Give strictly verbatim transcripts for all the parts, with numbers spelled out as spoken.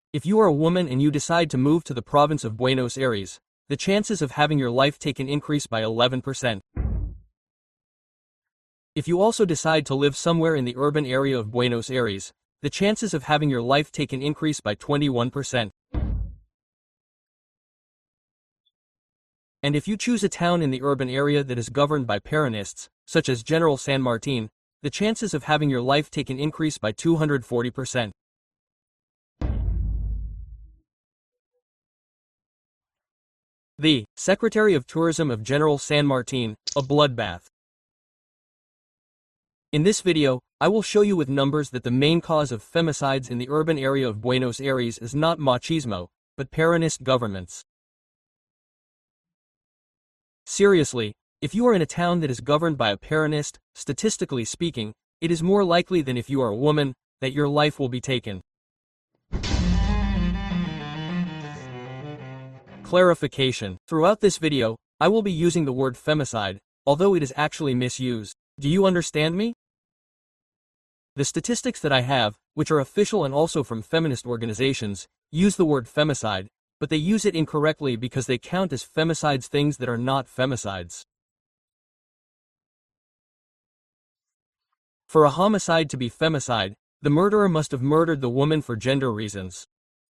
If you are a woman and you decide to move to the province of Buenos Aires, the chances of having your life taken increase by eleven percent. If you also decide to live somewhere in the urban area of Buenos Aires, the chances of having your life taken increase by twenty-one percent. And if you choose a town in the urban area that is governed by Peronists, such as General San Martin, the chances of having your life taken increase by two hundred forty percent. The Secretary of Tourism of General San Martin, a bloodbath. In this video, I will show you with numbers that the main cause of femicides in the urban area of Buenos Aires is not machismo, but Peronist governments. Seriously, if you are in a town that is governed by a Peronist, statistically speaking, it is more likely than if you are a woman, that your life will be taken. Clarification. Throughout this video, I will be using the word femicide, although it is actually misused. Do you understand me? The statistics that I have, which are official and also from feminist organizations, use the word femicide, but they use it incorrectly because they count as femicides things that are not femicides. For a homicide to be femicide, the murderer must have murdered the woman for gender reasons.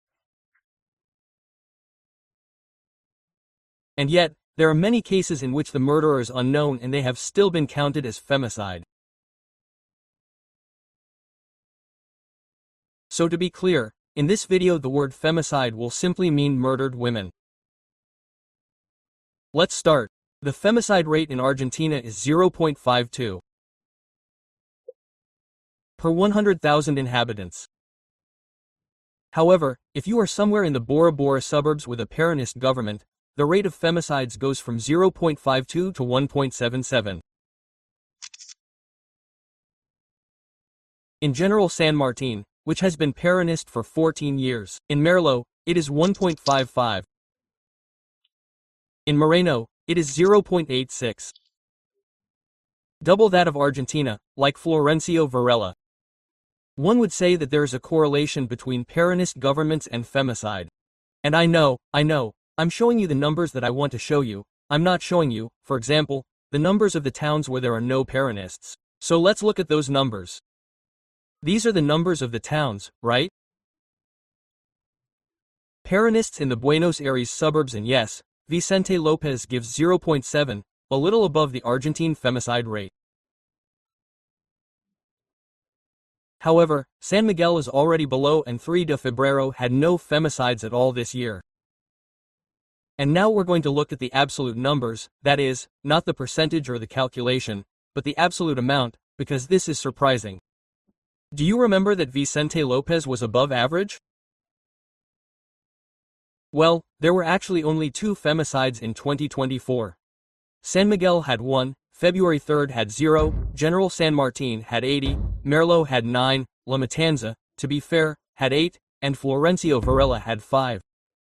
And yet, there are many cases in which the murderer is unknown and they have still been counted as femicide. So to be clear, in this video the word femicide will simply mean murdered women. Let's start. The femicide rate in Argentina is zero point five two per one hundred thousand inhabitants. However, if you are somewhere in the Bora Bora suburbs with a Peronist government, the rate of femicides goes from zero point five two to one point seven seven. In General San Martin, which has been Peronist for fourteen years, in Merlo, it is one point five five. In Moreno, it is zero point eight six. Double that of Argentina, like Florencio Varela. One would say that there is a correlation between Peronist governments and femicide. And I know, I know, I'm showing you the numbers that I want to show you. I'm not showing you, for example, the numbers of the towns where there are no Peronists. So let's look at those numbers. These are the numbers of the towns, right? Peronists in the Buenos Aires suburbs, and yes, Vicente Lopez gives zero point seven, a little above the Argentine femicide rate. However, San Miguel is already below and three de Febrero had no femicides at all this year. And now we're going to look at the absolute numbers, that is, not the percentage or the calculation, but the absolute amount, because this is surprising. Do you remember that Vicente Lopez was above average? Well, there were actually only two femicides in twenty twenty-four. San Miguel had one, February third had zero, General San Martin had eighty, Merlo had nine, La Matanza, to be fair, had eight, and Florencio Varela had five.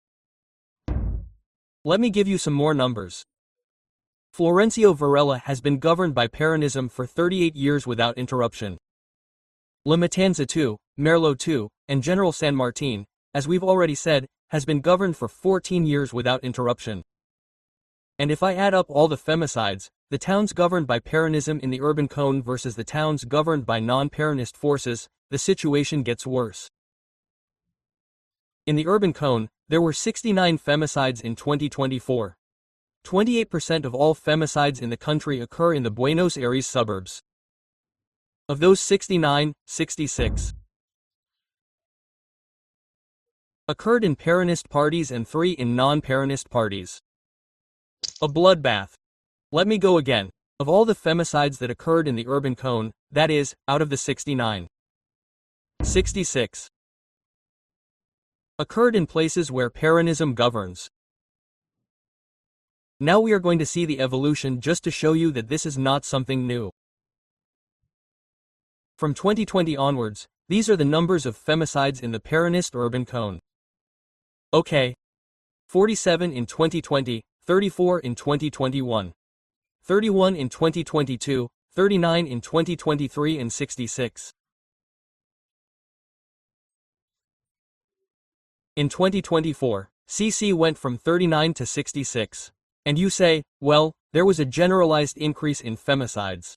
Let me give you some more numbers. Florencio Varela has been governed by Peronism for thirty-eight years without interruption. La Matanza two, Merlo two, and General San Martin, as we've already said, has been governed for fourteen years without interruption. And if I add up all the femicides, the towns governed by Peronism in the urban cone versus the towns governed by non-Peronist forces, the situation gets worse. In the urban cone, there were sixty-nine femicides in twenty twenty-four. twenty-eight percent of all femicides in the country occur in the Buenos Aires suburbs. Of those sixty-nine, sixty-six occurred in Peronist parties and three in non-Peronist parties. A bloodbath. Let me go again. Of all the femicides that occurred in the urban cone, that is, out of the sixty-nine, sixty-six occurred in places where Peronism governs. Now we are going to see the evolution just to show you that this is not something new. From twenty twenty onwards, these are the numbers of femicides in the Peronist urban cone. Okay. forty-seven in twenty twenty, thirty-four in twenty twenty-one, thirty-one in twenty twenty-two, thirty-nine in twenty twenty-three and sixty-six. In twenty twenty-four, C C went from thirty-nine to sixty-six. And you say, well, there was a generalized increase in femicides.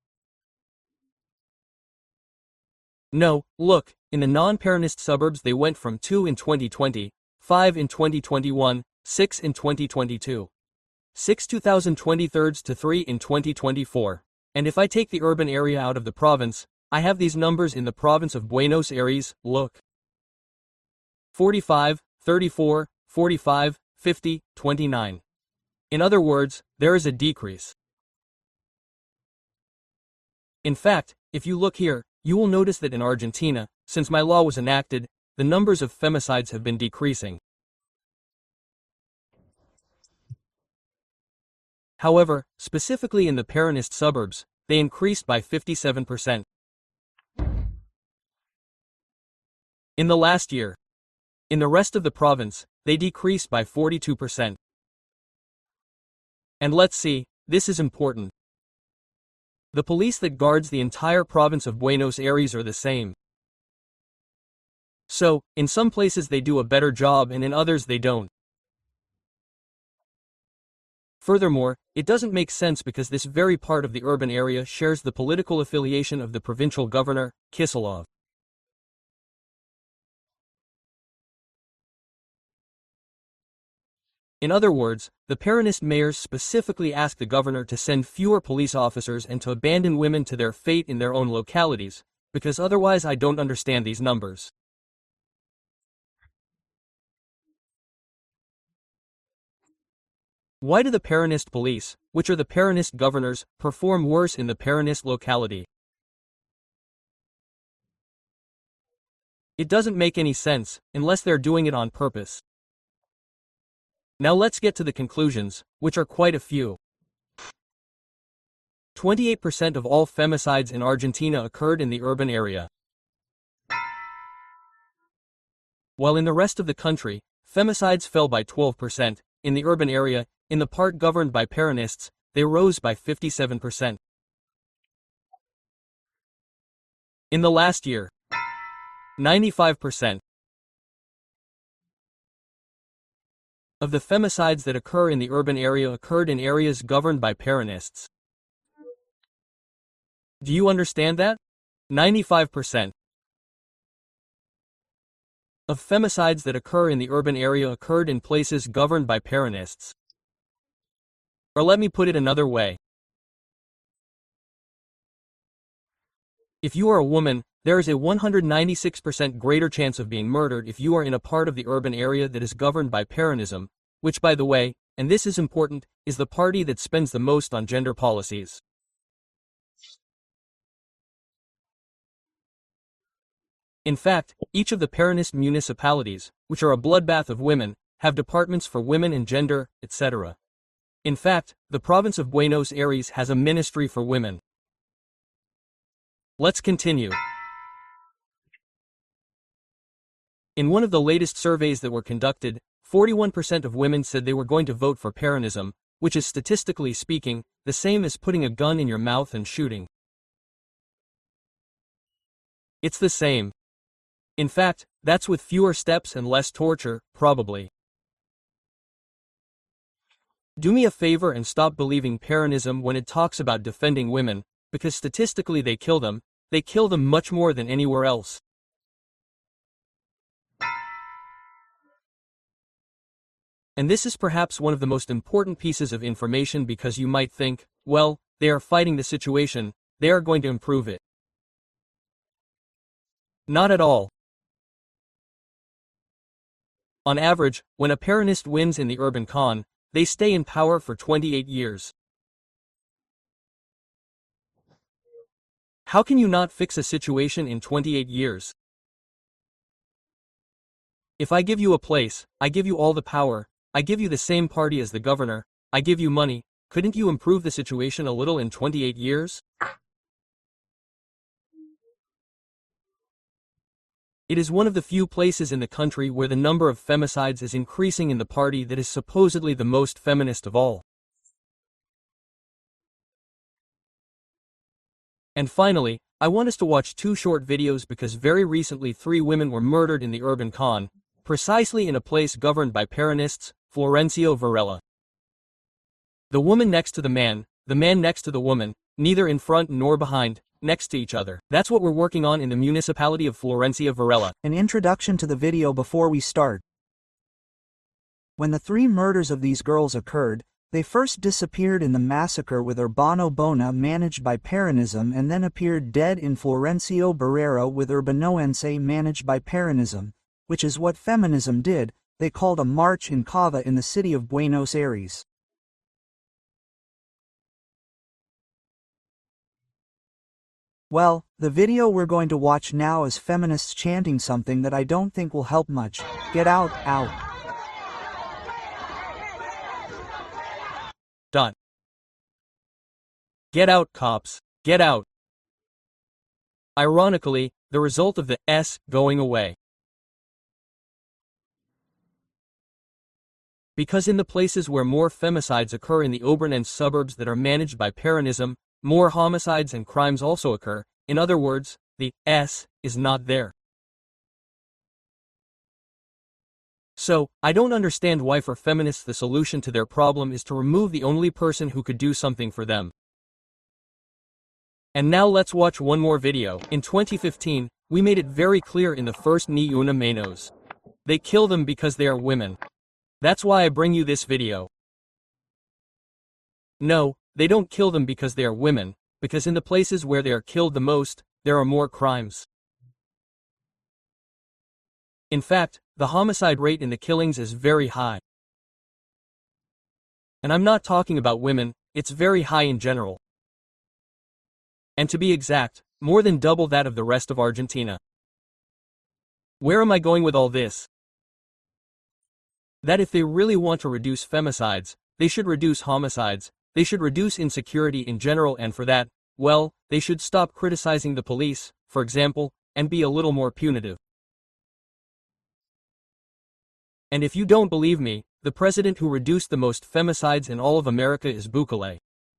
No, look, in the non-Peronist suburbs they went from two in twenty twenty, five in twenty twenty-one, six in twenty twenty-two, six twenty twenty-three to three in twenty twenty-four. And if I take the urban area out of the province, I have these numbers in the province of Buenos Aires, look. forty-five, thirty-four, forty-five, fifty, twenty-nine. In other words, there is a decrease. In fact, if you look here, you will notice that in Argentina, since my law was enacted, the numbers of femicides have been decreasing. However, specifically in the Peronist suburbs, they increased by fifty-seven percent. In the last year. In the rest of the province, they decreased by forty-two percent. And let's see, this is important. The police that guards the entire province of Buenos Aires are the same. So, in some places they do a better job and in others they don't. Furthermore, it doesn't make sense because this very part of the urban area shares the political affiliation of the provincial governor, Kicillof. In other words, the Peronist mayors specifically ask the governor to send fewer police officers and to abandon women to their fate in their own localities, because otherwise I don't understand these numbers. Why do the Peronist police, which are the Peronist governors, perform worse in the Peronist locality? It doesn't make any sense, unless they're doing it on purpose. Now let's get to the conclusions, which are quite a few. twenty-eight percent of all femicides in Argentina occurred in the urban area. While in the rest of the country, femicides fell by twelve percent, in the urban area, in the part governed by Peronists, they rose by fifty-seven percent. In the last year, ninety-five percent. Of the femicides that occur in the urban area occurred in areas governed by Peronists. Do you understand that? ninety-five percent. Of femicides that occur in the urban area occurred in places governed by Peronists. Or let me put it another way. If you are a woman, there is a one hundred ninety-six percent greater chance of being murdered if you are in a part of the urban area that is governed by Peronism, which by the way, and this is important, is the party that spends the most on gender policies. In fact, each of the Peronist municipalities, which are a bloodbath of women, have departments for women and gender, et cetera. In fact, the province of Buenos Aires has a ministry for women. Let's continue. In one of the latest surveys that were conducted, forty-one percent of women said they were going to vote for Peronism, which is statistically speaking, the same as putting a gun in your mouth and shooting. It's the same. In fact, that's with fewer steps and less torture, probably. Do me a favor and stop believing Peronism when it talks about defending women, because statistically they kill them, they kill them much more than anywhere else. And this is perhaps one of the most important pieces of information because you might think, well, they are fighting the situation, they are going to improve it. Not at all. On average, when a Peronist wins in the urban con, they stay in power for twenty-eight years. How can you not fix a situation in twenty-eight years? If I give you a place, I give you all the power, I give you the same party as the governor, I give you money, couldn't you improve the situation a little in twenty-eight years? It is one of the few places in the country where the number of femicides is increasing in the party that is supposedly the most feminist of all. And finally, I want us to watch two short videos because very recently three women were murdered in the urban con, precisely in a place governed by Peronists, Florencio Varela. The woman next to the man, the man next to the woman, neither in front nor behind, next to each other. That's what we're working on in the municipality of Florencio Varela. An introduction to the video before we start. When the three murders of these girls occurred, they first disappeared in the massacre with Urbano Bona managed by Peronism and then appeared dead in Florencio Barrera with Urbanoense managed by Peronism, which is what feminism did. They called a march in Cava in the city of Buenos Aires. Well, the video we're going to watch now is feminists chanting something that I don't think will help much. Get out, out. Dot. Get out, cops. Get out. Ironically, the result of the S going away. Because in the places where more femicides occur in the Oberland suburbs that are managed by Peronism, more homicides and crimes also occur. In other words, the S is not there. So, I don't understand why for feminists the solution to their problem is to remove the only person who could do something for them. And now let's watch one more video. In twenty fifteen, we made it very clear in the first Ni Una Menos. They kill them because they are women. That's why I bring you this video. No, they don't kill them because they are women, because in the places where they are killed the most, there are more crimes. In fact, the homicide rate in the killings is very high. And I'm not talking about women, it's very high in general. And to be exact, more than double that of the rest of Argentina. Where am I going with all this? That if they really want to reduce femicides, they should reduce homicides, they should reduce insecurity in general, and for that, well, they should stop criticizing the police, for example, and be a little more punitive. And if you don't believe me, the president who reduced the most femicides in all of America is Bukele.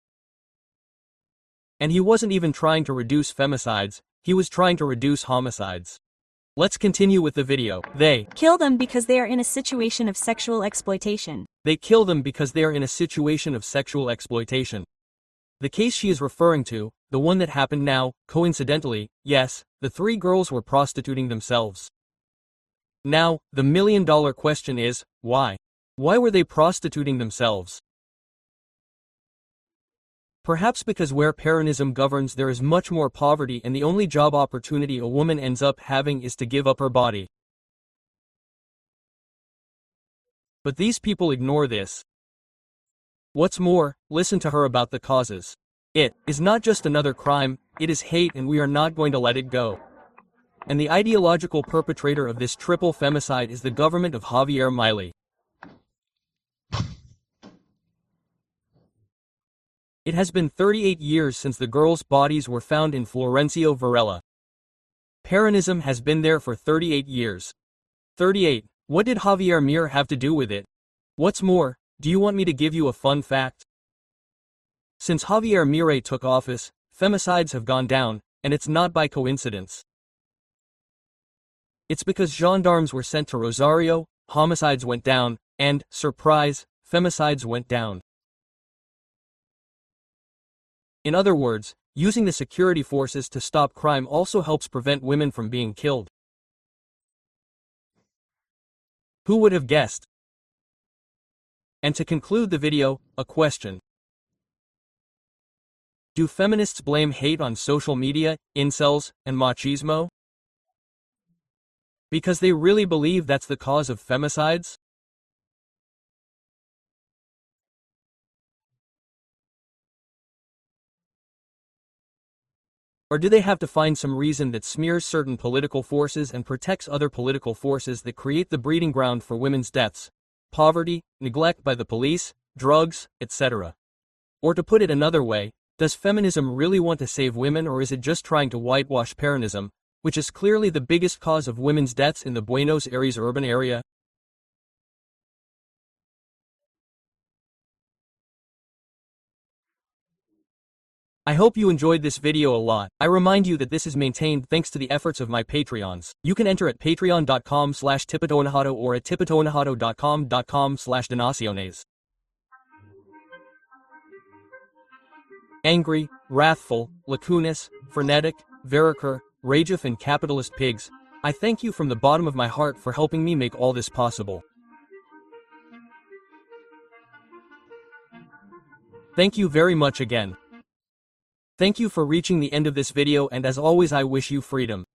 And he wasn't even trying to reduce femicides, he was trying to reduce homicides. Let's continue with the video. They kill them because they are in a situation of sexual exploitation. They kill them because they are in a situation of sexual exploitation. The case she is referring to, the one that happened now, coincidentally, yes, the three girls were prostituting themselves. Now, the million dollar question is, why? Why were they prostituting themselves? Perhaps because where Peronism governs there is much more poverty and the only job opportunity a woman ends up having is to give up her body. But these people ignore this. What's more, listen to her about the causes. It is not just another crime, it is hate, and we are not going to let it go. And the ideological perpetrator of this triple femicide is the government of Javier Milei. It has been thirty-eight years since the girls' bodies were found in Florencio Varela. Peronism has been there for thirty-eight years. thirty-eight. What did Javier Milei have to do with it? What's more, do you want me to give you a fun fact? Since Javier Milei took office, femicides have gone down, and it's not by coincidence. It's because gendarmes were sent to Rosario, homicides went down, and, surprise, femicides went down. In other words, using the security forces to stop crime also helps prevent women from being killed. Who would have guessed? And to conclude the video, a question. Do feminists blame hate on social media, incels, and machismo? Because they really believe that's the cause of femicides? Or do they have to find some reason that smears certain political forces and protects other political forces that create the breeding ground for women's deaths, poverty, neglect by the police, drugs, et cetera? Or to put it another way, does feminism really want to save women, or is it just trying to whitewash Peronism, which is clearly the biggest cause of women's deaths in the Buenos Aires urban area? I hope you enjoyed this video a lot. I remind you that this is maintained thanks to the efforts of my Patreons. You can enter at patreon.com slash tipitoenajado or at tipitoenajado.com.com slash donaciones. Angry, wrathful, lacunous, frenetic, veracur, rageous and capitalist pigs, I thank you from the bottom of my heart for helping me make all this possible. Thank you very much again. Thank you for reaching the end of this video, and as always I wish you freedom.